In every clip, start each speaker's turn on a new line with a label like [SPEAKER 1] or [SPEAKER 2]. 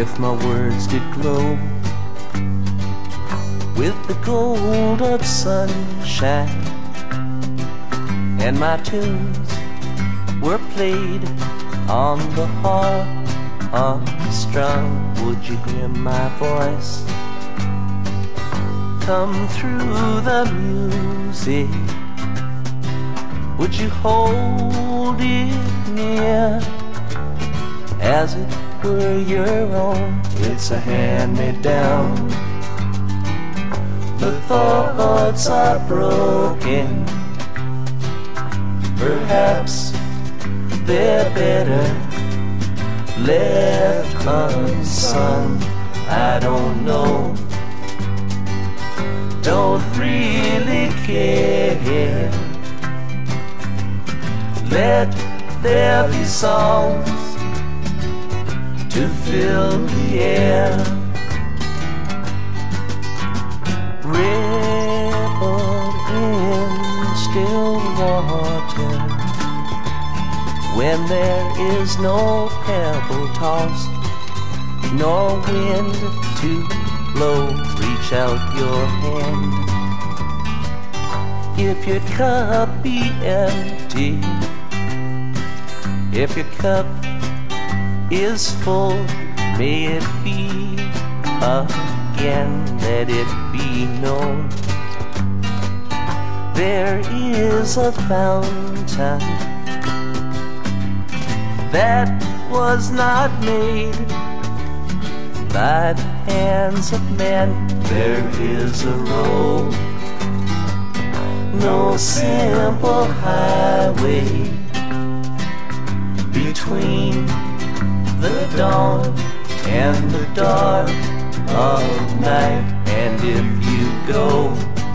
[SPEAKER 1] if my words did glow with the gold of sunshine, and my tunes were played on the harp unstrung, would you hear my voice come through the music? Would you hold it near as it were your own? It's a hand-me-down. The thoughts are broken. Perhaps they're better left unsung. I don't know. Don't really care. Let there be songs to fill the air. Ripple in still water when there is no pebble tossed, nor wind to blow. Reach out your hand. If your cup be empty, if your cup is full, may it be again, let it be known. There is a fountain that was not made by the hands of men. There is a road, no simple highway between the dawn and the dark of night. And if you go,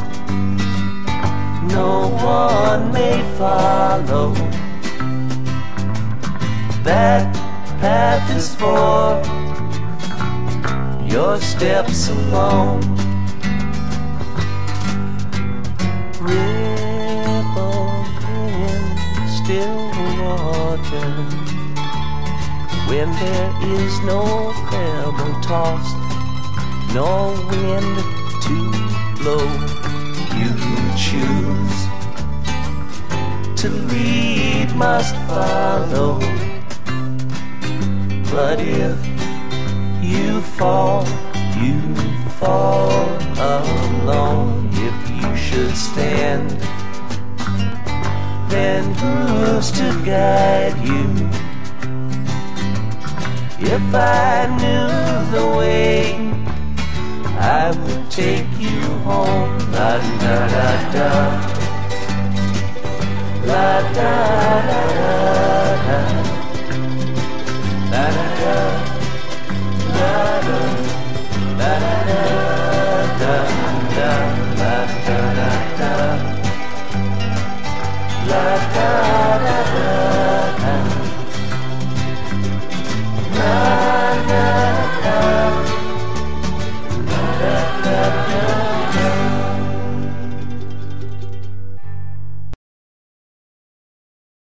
[SPEAKER 1] no one may follow. That path is for your steps alone. Ripple in still water when there is no pebble tossed, no wind to blow. You choose to lead, must follow. But if you fall alone. If you should stand, then who's to guide you? If I knew the way, I would take you home. La da da da, la da da da.